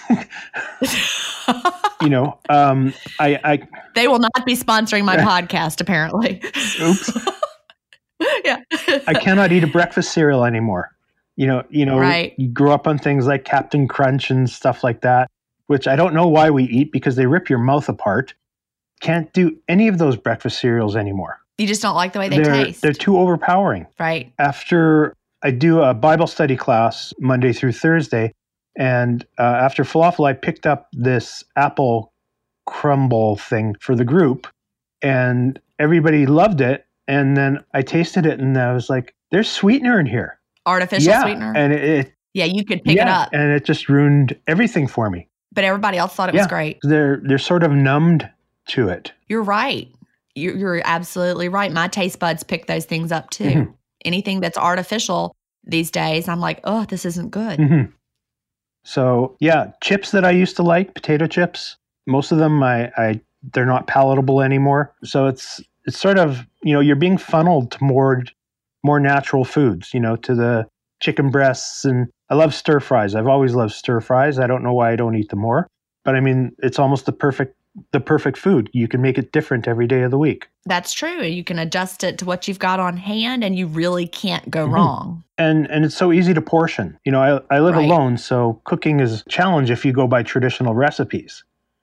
You know, um, I, I. They will not be sponsoring my podcast. Apparently. Oops. Yeah. I cannot eat a breakfast cereal anymore. You know, you know, right. You grew up on things like Captain Crunch and stuff like that, which I don't know why we eat because they rip your mouth apart. Can't do any of those breakfast cereals anymore. You just don't like the way they they're, taste. They're too overpowering. Right. After I do a Bible study class Monday through Thursday, and uh, after falafel, I picked up this apple crumble thing for the group, and everybody loved it. And then I tasted it, and I was like, "There's sweetener in here." Artificial yeah, sweetener? And it, it yeah, you could pick yeah, it up. And it just ruined everything for me. But everybody else thought it yeah, was great. They're they're sort of numbed to it. You're right. You're, you're absolutely right. My taste buds pick those things up too. Mm-hmm. Anything that's artificial these days, I'm like, oh, this isn't good. Mm-hmm. So yeah, chips that I used to like, potato chips, most of them I, I they're not palatable anymore. So it's it's sort of, you know, you're being funneled to more more natural foods, you know, to the chicken breasts. And I love stir fries. I've always loved stir fries. I don't know why I don't eat them more, but I mean, it's almost the perfect the perfect food. You can make it different every day of the week. That's true. You can adjust it to what you've got on hand and you really can't go mm-hmm. wrong. And and it's so easy to portion. You know, I, I live right. alone, so cooking is a challenge if you go by traditional recipes.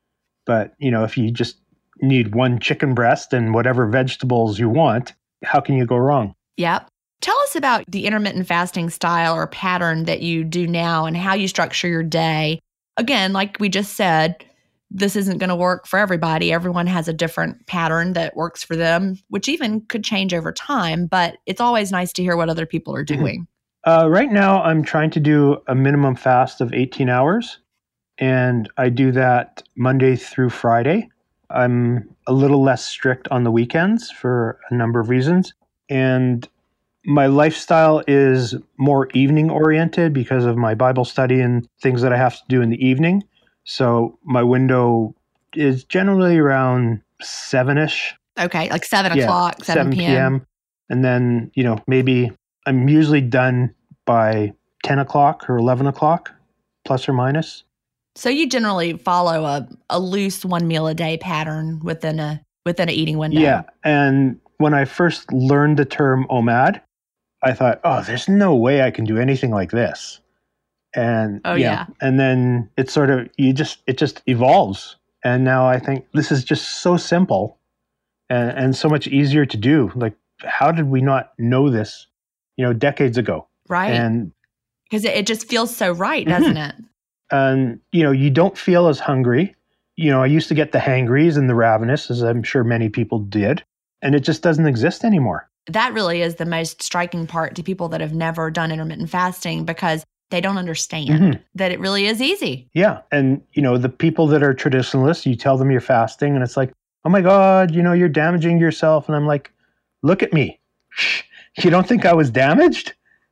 But, you know, if you just need one chicken breast and whatever vegetables you want, how can you go wrong? Yep. Tell us about the intermittent fasting style or pattern that you do now and how you structure your day. Again, like we just said, this isn't going to work for everybody. Everyone has a different pattern that works for them, which even could change over time, but it's always nice to hear what other people are doing. Uh, right now, I'm trying to do a minimum fast of eighteen hours, and I do that Monday through Friday. I'm a little less strict on the weekends for a number of reasons, and my lifestyle is more evening oriented because of my Bible study and things that I have to do in the evening. So my window is generally around seven-ish. Okay, like seven yeah, o'clock, seven p.m. And then, you know, maybe I'm usually done by ten o'clock or eleven o'clock, plus or minus. So you generally follow a, a loose one meal a day pattern within a within an eating window. Yeah, and when I first learned the term O M A D, I thought, oh, there's no way I can do anything like this. And oh, yeah. yeah. And then it sort of, you just, it just evolves. And now I think this is just so simple and, and so much easier to do. Like, how did we not know this, you know, decades ago? Right. And because it, it just feels so right, doesn't mm-hmm. it? And, you know, you don't feel as hungry. You know, I used to get the hangries and the ravenous, as I'm sure many people did. And it just doesn't exist anymore. That really is the most striking part to people that have never done intermittent fasting because they don't understand mm-hmm. that it really is easy. Yeah. And, you know, the people that are traditionalists, you tell them you're fasting and it's like, oh my God, you know, you're damaging yourself. And I'm like, look at me. You don't think I was damaged?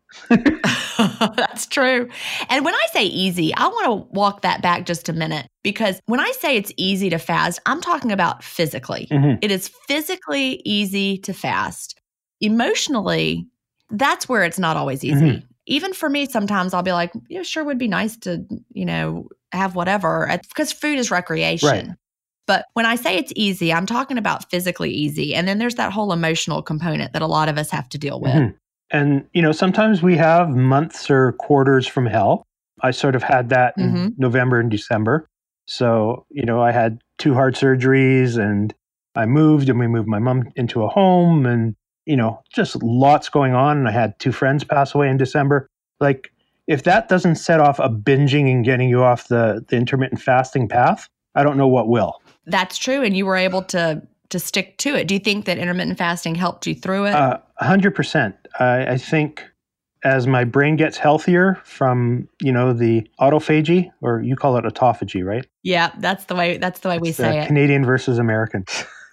That's true. And when I say easy, I want to walk that back just a minute because when I say it's easy to fast, I'm talking about physically. Mm-hmm. It is physically easy to fast. Emotionally, that's where it's not always easy. Mm-hmm. Even for me, sometimes I'll be like, yeah, sure would be nice to, you know, have whatever because food is recreation. Right. But when I say it's easy, I'm talking about physically easy. And then there's that whole emotional component that a lot of us have to deal with. Mm-hmm. And, you know, sometimes we have months or quarters from hell. I sort of had that in mm-hmm. November and December. So, you know, I had two heart surgeries and I moved and we moved my mom into a home and, you know, just lots going on. And I had two friends pass away in December. Like, if that doesn't set off a binging and getting you off the, the intermittent fasting path, I don't know what will. That's true. And you were able to to stick to it. Do you think that intermittent fasting helped you through it? Uh, one hundred percent. I, I think as my brain gets healthier from, you know, the autophagy, or you call it autophagy, right? Yeah, that's the way that's the way we it's say it. Canadian versus American.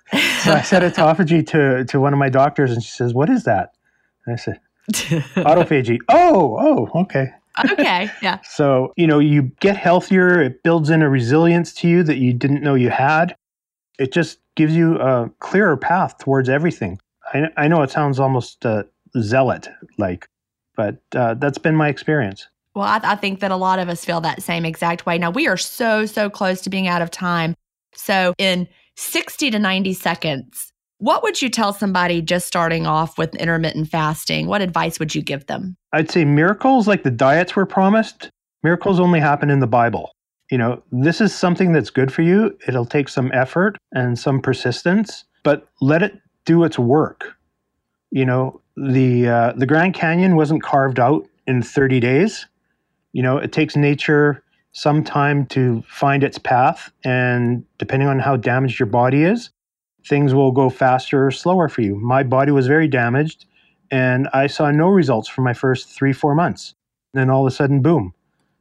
So I said autophagy to, to one of my doctors and she says, what is that? And I said, autophagy. Oh, oh, okay. Okay, yeah. So, you know, you get healthier. It builds in a resilience to you that you didn't know you had. It just gives you a clearer path towards everything. I, I know it sounds almost uh, zealot-like, but uh, that's been my experience. Well, I, I think that a lot of us feel that same exact way. Now, we are so, so close to being out of time. So in sixty to ninety seconds, what would you tell somebody just starting off with intermittent fasting? What advice would you give them? I'd say miracles like the diets were promised, miracles only happen in the Bible. You know, this is something that's good for you. It'll take some effort and some persistence, but let it do its work. You know, the uh, the Grand Canyon wasn't carved out in thirty days. You know, it takes nature some time to find its path, and depending on how damaged your body is, things will go faster or slower for you. My body was very damaged, and I saw no results for my first three, four months. Then all of a sudden, boom.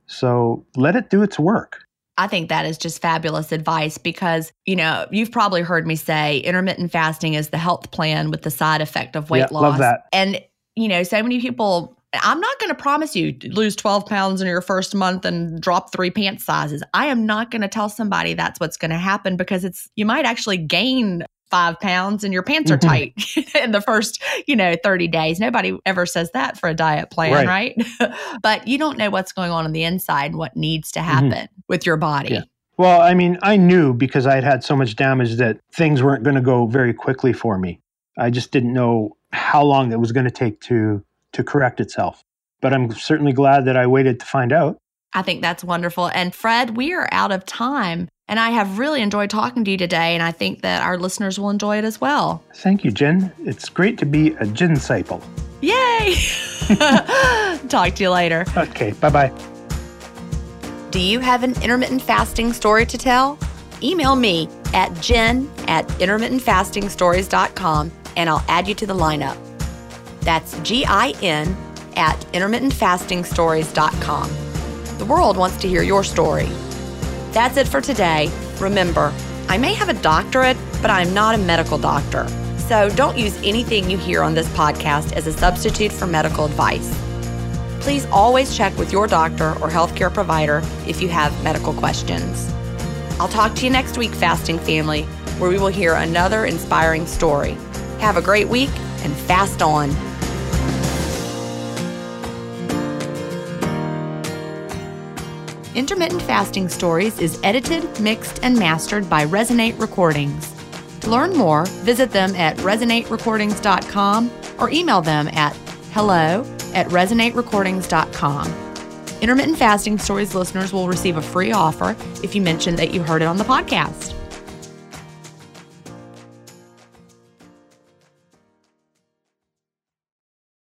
So let it do its work. I think that is just fabulous advice because, you know, you've probably heard me say intermittent fasting is the health plan with the side effect of weight yeah, loss. Love that. And, you know, so many people, I'm not going to promise you to lose twelve pounds in your first month and drop three pant sizes. I am not going to tell somebody that's what's going to happen because it's, you might actually gain five pounds and your pants are tight in the first, you know, thirty days. Nobody ever says that for a diet plan, right? right? But you don't know what's going on on the inside and what needs to happen mm-hmm. with your body. Yeah. Well, I mean, I knew because I had had so much damage that things weren't going to go very quickly for me. I just didn't know how long it was going to take to to correct itself. But I'm certainly glad that I waited to find out. I think that's wonderful. And Fred, we are out of time. And I have really enjoyed talking to you today, and I think that our listeners will enjoy it as well. Thank you, Jen. It's great to be a Gin-ciple. Yay! Talk to you later. Okay, bye-bye. Do you have an intermittent fasting story to tell? Email me at jen at intermittent fasting stories dot com, and I'll add you to the lineup. That's G I N at intermittent fasting stories dot com. The world wants to hear your story. That's it for today. Remember, I may have a doctorate, but I'm not a medical doctor. So don't use anything you hear on this podcast as a substitute for medical advice. Please always check with your doctor or healthcare provider if you have medical questions. I'll talk to you next week, Fasting Family, where we will hear another inspiring story. Have a great week and fast on. Intermittent Fasting Stories is edited, mixed, and mastered by Resonate Recordings. To learn more, visit them at resonate recordings dot com or email them at hello at resonate recordings dot com. Intermittent Fasting Stories listeners will receive a free offer if you mention that you heard it on the podcast.